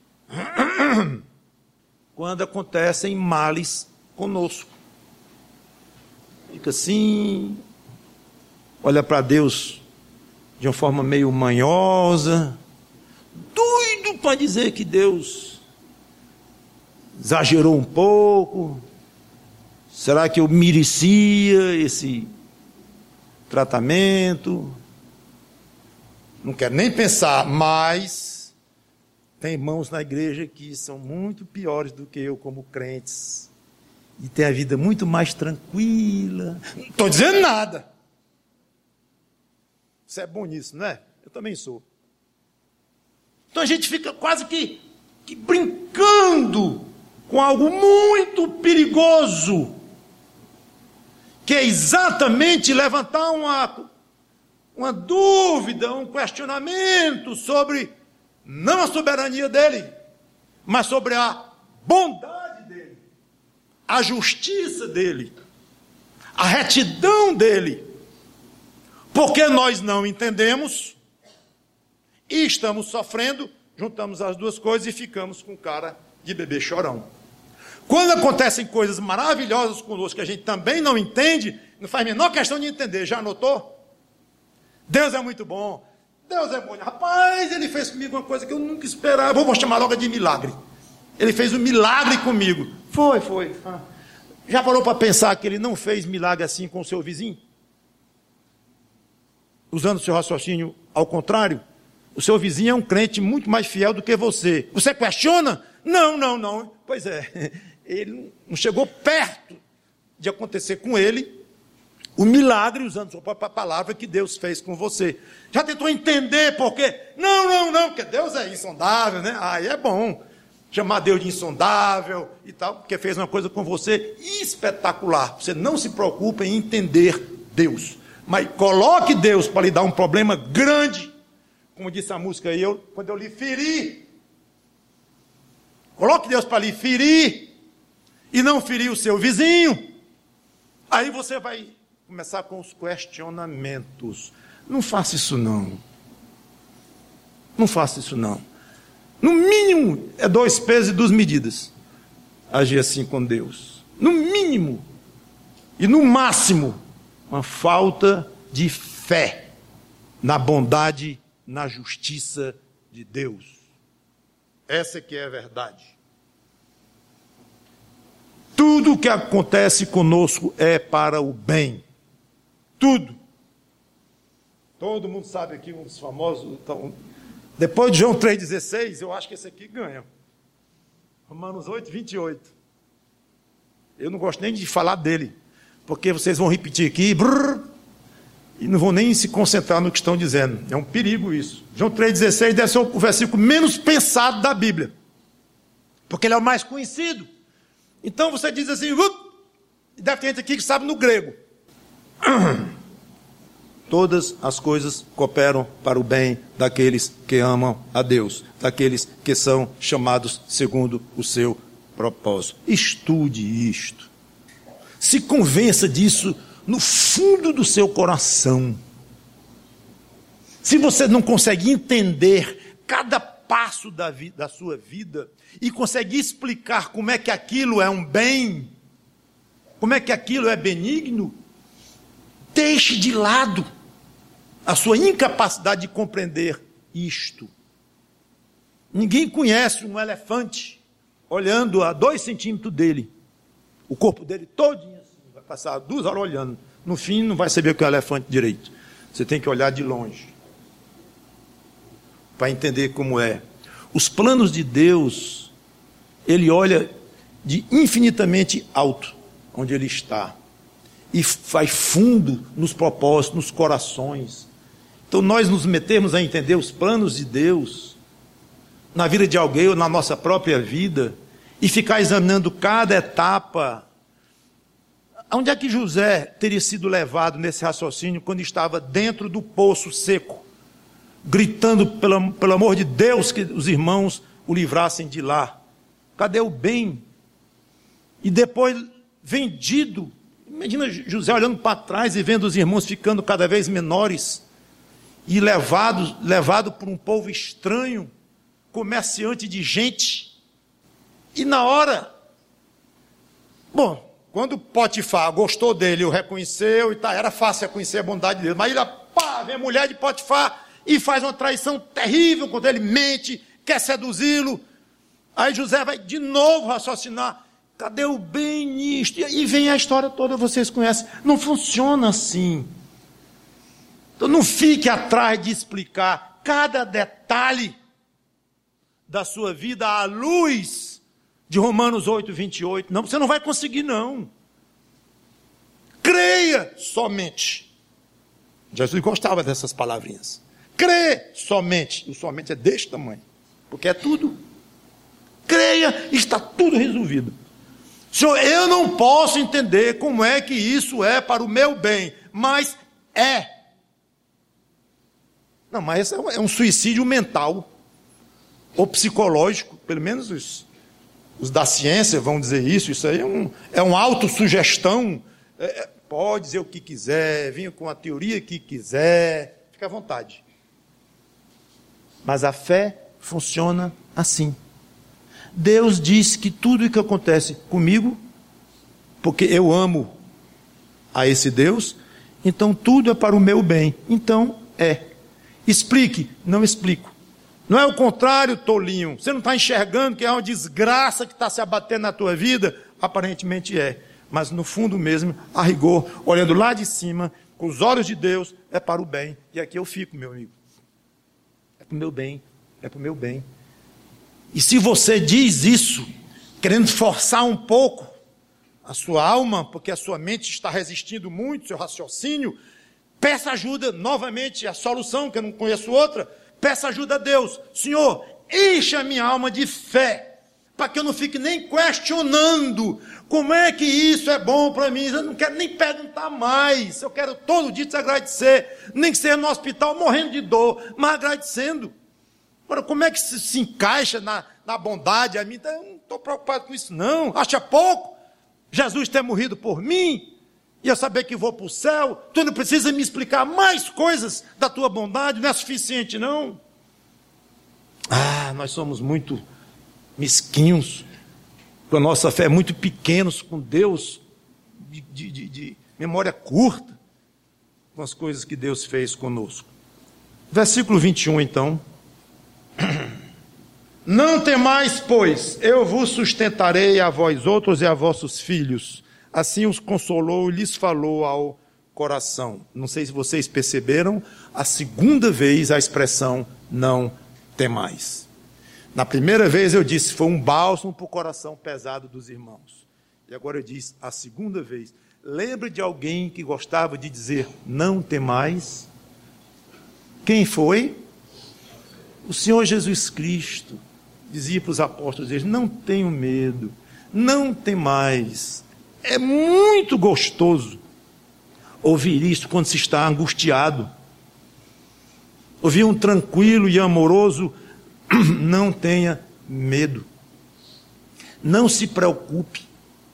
Quando acontecem males conosco. Fica assim, olha para Deus de uma forma meio manhosa, doido para dizer que Deus exagerou um pouco. Será que eu merecia esse tratamento? Não quero nem pensar, mas tem irmãos na igreja que são muito piores do que eu como crentes. E tem a vida muito mais tranquila. Não estou dizendo nada. Você é bom nisso, não é? Eu também sou. Então a gente fica quase que, que brincando com algo muito perigoso, que é exatamente levantar uma, uma dúvida, um questionamento sobre não a soberania dele, mas sobre a bondade dele, a justiça dele, a retidão dele. Porque nós não entendemos e estamos sofrendo, juntamos as duas coisas e ficamos com cara de bebê chorão. Quando acontecem coisas maravilhosas conosco que a gente também não entende, não faz a menor questão de entender, já notou? Deus é muito bom, Deus é bom. Rapaz, ele fez comigo uma coisa que eu nunca esperava, vou chamar logo de milagre. Ele fez um milagre comigo. Foi, foi. Ah. Já parou para pensar que ele não fez milagre assim com o seu vizinho? Usando o seu raciocínio ao contrário, o seu vizinho é um crente muito mais fiel do que você. Você questiona? Não, não, não. Pois é, ele não chegou perto de acontecer com ele o milagre, usando a sua própria palavra, que Deus fez com você. Já tentou entender por quê? Não, não, não, porque Deus é insondável, né? Aí é bom chamar Deus de insondável e tal, porque fez uma coisa com você espetacular. Você não se preocupa em entender Deus, mas coloque Deus para lhe dar um problema grande, como disse a música aí, eu, quando eu lhe feri. Coloque Deus para lhe ferir e não ferir o seu vizinho. Aí você vai começar com os questionamentos. Não faça isso não. Não faça isso não. No mínimo, é dois pesos e duas medidas. Agir assim com Deus. No mínimo. E no máximo, uma falta de fé na bondade, na justiça de Deus. Essa que é a verdade. Tudo que acontece conosco é para o bem. Tudo. Todo mundo sabe aqui, um dos famosos. Então, depois de João três dezesseis, eu acho que esse aqui ganha. Romanos oito, vinte e oito. Eu não gosto nem de falar dele, porque vocês vão repetir aqui, brrr, e não vão nem se concentrar no que estão dizendo. É um perigo isso. João três dezesseis deve ser o versículo menos pensado da Bíblia, porque ele é o mais conhecido. Então você diz assim, uh, deve ter gente aqui que sabe no grego. Todas as coisas cooperam para o bem daqueles que amam a Deus, daqueles que são chamados segundo o seu propósito. Estude isto. Se convença disso no fundo do seu coração. Se você não consegue entender cada passo da, vi- da sua vida e consegue explicar como é que aquilo é um bem, como é que aquilo é benigno, deixe de lado a sua incapacidade de compreender isto. Ninguém conhece um elefante olhando a dois centímetros dele, o corpo dele todinho assim, vai passar duas horas olhando, no fim não vai saber o que é o elefante direito. Você tem que olhar de longe para entender como é. Os planos de Deus, ele olha de infinitamente alto, onde ele está, e faz fundo nos propósitos, nos corações. Então nós nos metemos a entender os planos de Deus na vida de alguém ou na nossa própria vida e ficar examinando cada etapa. Onde é que José teria sido levado nesse raciocínio quando estava dentro do poço seco, gritando pelo, pelo amor de Deus que os irmãos o livrassem de lá? Cadê o bem? E depois vendido. Imagina José olhando para trás e vendo os irmãos ficando cada vez menores e levado, levado por um povo estranho, comerciante de gente. E na hora, bom, quando Potifar gostou dele, o reconheceu e tá, era fácil reconhecer a bondade de Deus, mas ele, pá, vem a mulher de Potifar e faz uma traição terrível contra ele, mente, quer seduzi-lo. Aí José vai de novo raciocinar, cadê o bem nisto? E vem a história toda, vocês conhecem. Não funciona assim. Então não fique atrás de explicar cada detalhe da sua vida à luz de Romanos oito, vinte e oito. Não, você não vai conseguir, não. Creia somente. Jesus gostava dessas palavrinhas. Crê somente. E o somente é deste tamanho, porque é tudo. Creia, está tudo resolvido. Senhor, eu não posso entender como é que isso é para o meu bem, mas é. Não, mas isso é um suicídio mental, ou psicológico, pelo menos os, os da ciência vão dizer isso, isso aí é um, é uma autossugestão, é, pode dizer o que quiser, venha com a teoria que quiser, fica à vontade. Mas a fé funciona assim. Deus diz que tudo o que acontece comigo, porque eu amo a esse Deus, então tudo é para o meu bem, então é. Explique, não explico. Não é o contrário, tolinho. Você não está enxergando que é uma desgraça que está se abatendo na tua vida? Aparentemente é. Mas no fundo mesmo, a rigor, olhando lá de cima, com os olhos de Deus, é para o bem. E aqui eu fico, meu amigo. É para o meu bem. É para o meu bem. E se você diz isso, querendo forçar um pouco a sua alma, porque a sua mente está resistindo muito, seu raciocínio, peça ajuda, novamente, a solução, que eu não conheço outra, peça ajuda a Deus. Senhor, enche a minha alma de fé, para que eu não fique nem questionando como é que isso é bom para mim. Eu não quero nem perguntar mais, eu quero todo dia te agradecer, nem que seja no hospital morrendo de dor, mas agradecendo. Agora, como é que se, se encaixa na, na bondade a mim? Eu não estou preocupado com isso não, acha pouco Jesus ter morrido por mim, e eu saber que vou para o céu, tu não precisa me explicar mais coisas da tua bondade, não é suficiente não. Ah, nós somos muito mesquinhos, com a nossa fé muito pequenos com Deus, de, de, de, de memória curta, com as coisas que Deus fez conosco. Versículo vinte e um então. Não temais, pois, eu vos sustentarei a vós outros e a vossos filhos. Assim os consolou e lhes falou ao coração. Não sei se vocês perceberam, a segunda vez a expressão não temais. Na primeira vez eu disse, foi um bálsamo para o coração pesado dos irmãos. E agora eu disse, a segunda vez, lembre de alguém que gostava de dizer, não temais. Quem foi? O Senhor Jesus Cristo dizia para os apóstolos dele, não tenham medo, não temais. É muito gostoso ouvir isso quando se está angustiado. Ouvir um tranquilo e amoroso, não tenha medo. Não se preocupe.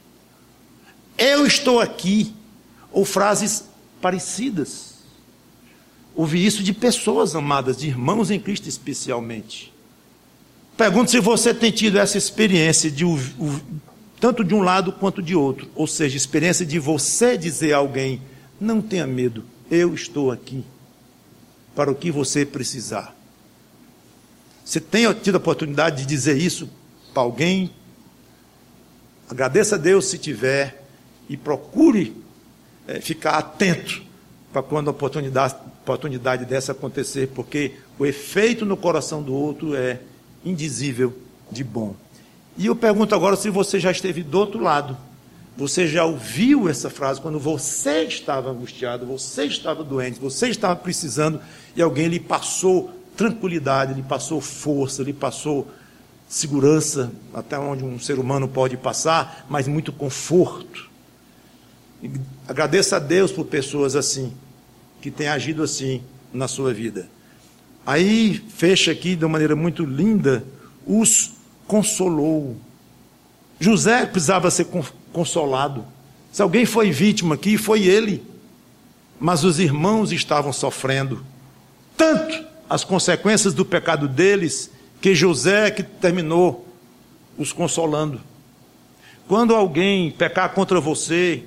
Eu estou aqui. Ou frases parecidas. Ouvi isso de pessoas amadas, de irmãos em Cristo especialmente. Pergunto se você tem tido essa experiência, de, tanto de um lado quanto de outro. Ou seja, experiência de você dizer a alguém, não tenha medo, eu estou aqui para o que você precisar. Você tem tido a oportunidade de dizer isso para alguém? Agradeça a Deus se tiver e procure é, ficar atento para quando a oportunidade, oportunidade dessa acontecer, porque o efeito no coração do outro é indizível de bom. E eu pergunto agora se você já esteve do outro lado. Você já ouviu essa frase quando você estava angustiado, você estava doente, você estava precisando e alguém lhe passou tranquilidade, lhe passou força, lhe passou segurança, até onde um ser humano pode passar, mas muito conforto. E agradeça a Deus por pessoas assim, que têm agido assim na sua vida. Aí fecha aqui de uma maneira muito linda, os consolou. José precisava ser consolado. Se alguém foi vítima aqui, foi ele. Mas os irmãos estavam sofrendo tanto as consequências do pecado deles, que José que terminou os consolando. Quando alguém pecar contra você,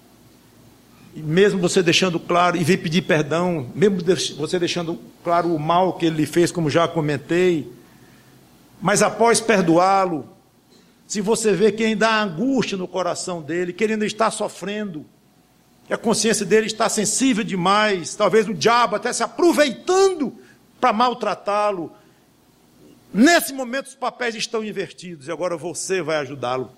mesmo você deixando claro, e vir pedir perdão, mesmo você deixando claro o mal que ele lhe fez, como já comentei, mas após perdoá-lo, se você vê que ainda há angústia no coração dele, que ele ainda está sofrendo, que a consciência dele está sensível demais, talvez o diabo até se aproveitando para maltratá-lo, nesse momento os papéis estão invertidos, e agora você vai ajudá-lo.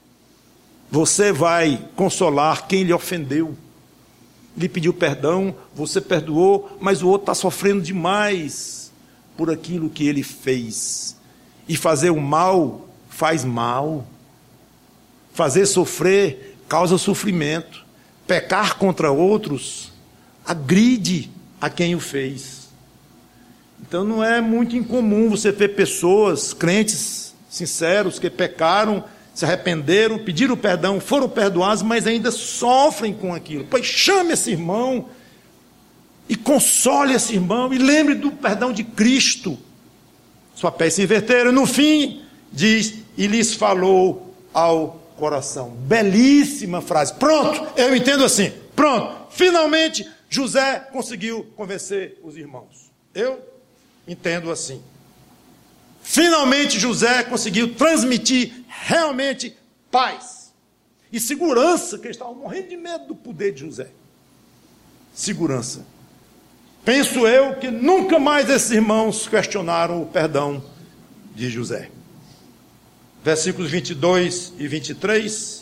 Você vai consolar quem lhe ofendeu. Lhe pediu perdão, você perdoou, mas o outro está sofrendo demais por aquilo que ele fez. E fazer o mal faz mal. Fazer sofrer causa sofrimento. Pecar contra outros agride a quem o fez. Então não é muito incomum você ver pessoas, crentes sinceros, que pecaram, se arrependeram, pediram perdão, foram perdoados, mas ainda sofrem com aquilo. Pois chame esse irmão e console esse irmão e lembre do perdão de Cristo. Os papéis se inverteram. No fim, diz, e lhes falou ao coração. Belíssima frase. Pronto, eu entendo assim. Pronto, finalmente José conseguiu convencer os irmãos. Eu entendo assim. Finalmente José conseguiu transmitir realmente paz e segurança, que eles estavam morrendo de medo do poder de José. Segurança. Penso eu que nunca mais esses irmãos questionaram o perdão de José. Versículos vinte e dois e vinte e três.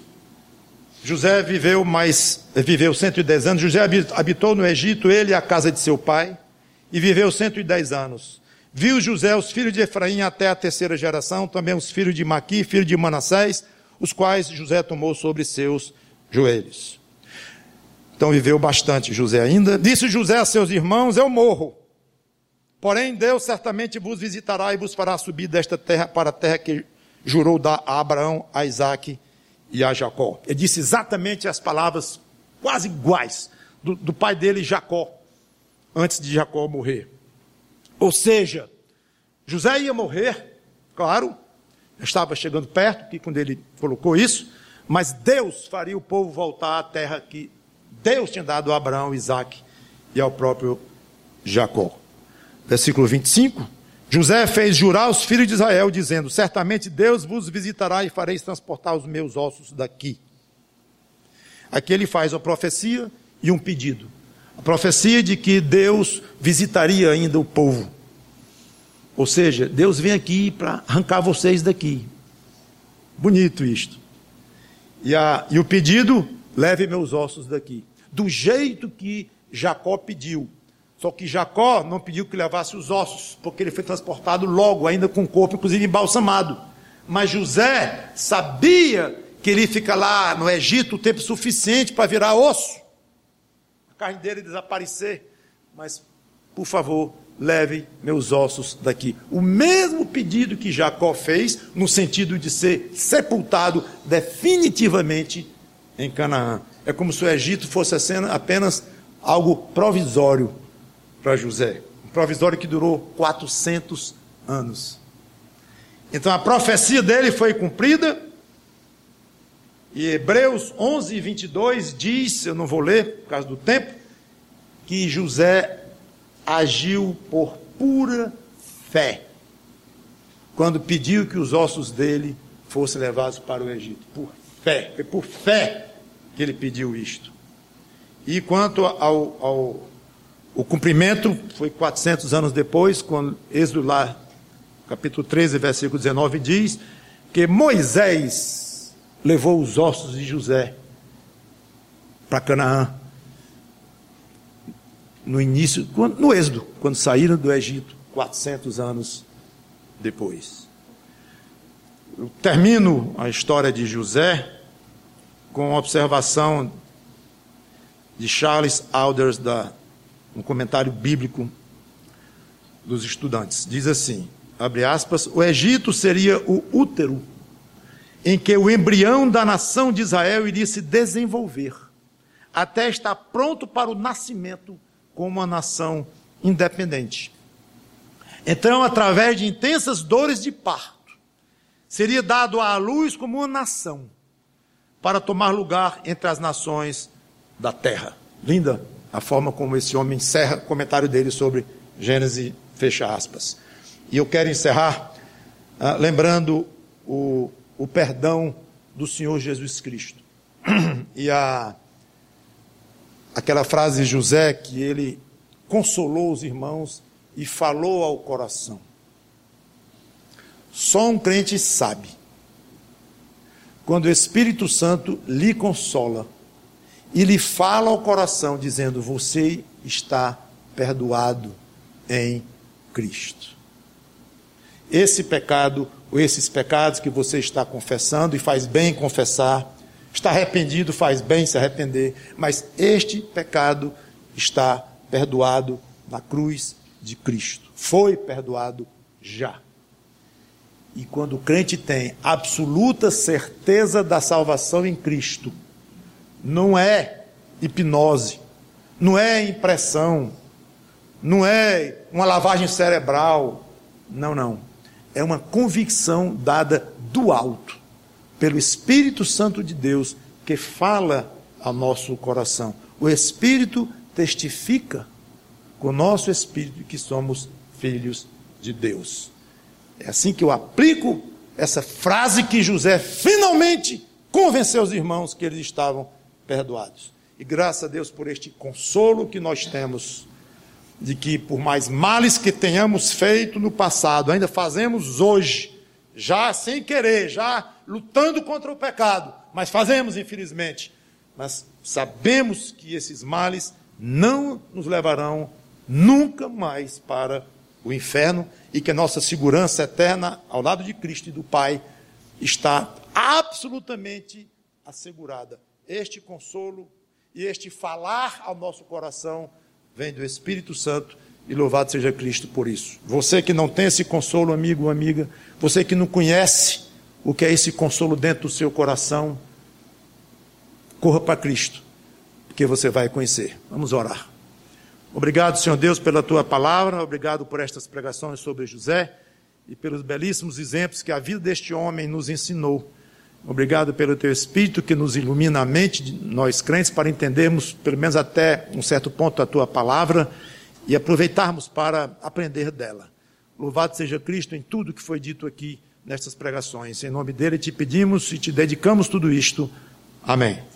José viveu mais, viveu cento e dez anos. José habitou no Egito, ele e a casa de seu pai, e viveu cento e dez anos. Viu José os filhos de Efraim até a terceira geração, também os filhos de Maqui, filho de Manassés, os quais José tomou sobre seus joelhos. Então viveu bastante José ainda. Disse José a seus irmãos, eu morro. Porém Deus certamente vos visitará e vos fará subir desta terra para a terra que jurou dar a Abraão, a Isaque e a Jacó. Ele disse exatamente as palavras quase iguais do, do pai dele, Jacó, antes de Jacó morrer. Ou seja, José ia morrer, claro, estava chegando perto, que quando ele colocou isso, mas Deus faria o povo voltar à terra que Deus tinha dado a Abraão, Isaque e ao próprio Jacó. Versículo vinte e cinco, José fez jurar os filhos de Israel, dizendo, certamente Deus vos visitará e fareis transportar os meus ossos daqui. Aqui ele faz uma profecia e um pedido. A profecia de que Deus visitaria ainda o povo. Ou seja, Deus vem aqui para arrancar vocês daqui. Bonito isto. E, a, e o pedido leve meus ossos daqui. Do jeito que Jacó pediu. Só que Jacó não pediu que levasse os ossos, porque ele foi transportado logo, ainda com o corpo, inclusive embalsamado. Mas José sabia que ele fica lá no Egito o tempo suficiente para virar osso, a carne dele desaparecer. Mas, por favor, leve meus ossos daqui. O mesmo pedido que Jacó fez, no sentido de ser sepultado definitivamente em Canaã. É como se o Egito fosse apenas algo provisório para José. Um provisório que durou quatrocentos anos. Então a profecia dele foi cumprida. E Hebreus onze, vinte e dois diz, eu não vou ler por causa do tempo, que José agiu por pura fé, quando pediu que os ossos dele fossem levados para o Egito. Por fé, foi por fé que ele pediu isto. E quanto ao, ao o cumprimento, foi quatrocentos anos depois, quando Êxodo lá, capítulo treze, versículo dezenove, diz que Moisés levou os ossos de José para Canaã, no início, no Êxodo, quando saíram do Egito, quatrocentos anos depois. Eu termino a história de José com uma observação de Charles Alders, da, um comentário bíblico dos estudantes. Diz assim, abre aspas, o Egito seria o útero em que o embrião da nação de Israel iria se desenvolver, até estar pronto para o nascimento como uma nação independente. Então, através de intensas dores de parto, seria dado à luz como uma nação, para tomar lugar entre as nações da terra. Linda a forma como esse homem encerra o comentário dele sobre Gênesis, fecha aspas. E eu quero encerrar ah, lembrando o, o perdão do Senhor Jesus Cristo. E a aquela frase de José, que ele consolou os irmãos e falou ao coração. Só um crente sabe, quando o Espírito Santo lhe consola e lhe fala ao coração, dizendo, você está perdoado em Cristo. Esse pecado, ou esses pecados que você está confessando, e faz bem confessar, está arrependido, faz bem se arrepender, mas este pecado está perdoado na cruz de Cristo. Foi perdoado já. E quando o crente tem absoluta certeza da salvação em Cristo, não é hipnose, não é impressão, não é uma lavagem cerebral, não, não. É uma convicção dada do alto, pelo Espírito Santo de Deus, que fala ao nosso coração. O Espírito testifica com o nosso Espírito que somos filhos de Deus. É assim que eu aplico essa frase que José finalmente convenceu os irmãos que eles estavam perdoados. E graças a Deus por este consolo que nós temos, de que por mais males que tenhamos feito no passado, ainda fazemos hoje, já sem querer, já lutando contra o pecado, mas fazemos, infelizmente. Mas sabemos que esses males não nos levarão nunca mais para o inferno, e que a nossa segurança eterna, ao lado de Cristo e do Pai, está absolutamente assegurada. Este consolo e este falar ao nosso coração vem do Espírito Santo, e louvado seja Cristo por isso. Você que não tem esse consolo, amigo ou amiga, você que não conhece o que é esse consolo dentro do seu coração, corra para Cristo, porque você vai conhecer. Vamos orar. Obrigado, Senhor Deus, pela Tua palavra, obrigado por estas pregações sobre José e pelos belíssimos exemplos que a vida deste homem nos ensinou. Obrigado pelo Teu Espírito que nos ilumina a mente de nós crentes para entendermos, pelo menos até um certo ponto, a Tua palavra e aproveitarmos para aprender dela. Louvado seja Cristo em tudo que foi dito aqui nestas pregações. Em nome dele te pedimos e te dedicamos tudo isto. Amém.